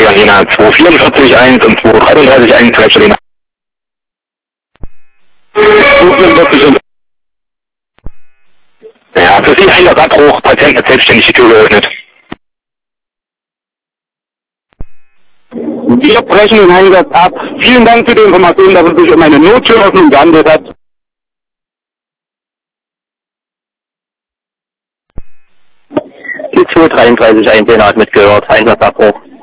Jena 244.1 und 233.1, Halbstadt Jena. 244 und... Ja, für Sie Einsatzabbruch, Patient hat selbstständig die Tür geöffnet. Wir brechen den Einsatz ab. Vielen Dank für die Information, dass es sich um eine Nottüröffnung gehandelt hat. Die 233.1 hat mitgehört, Einsatzabbruch.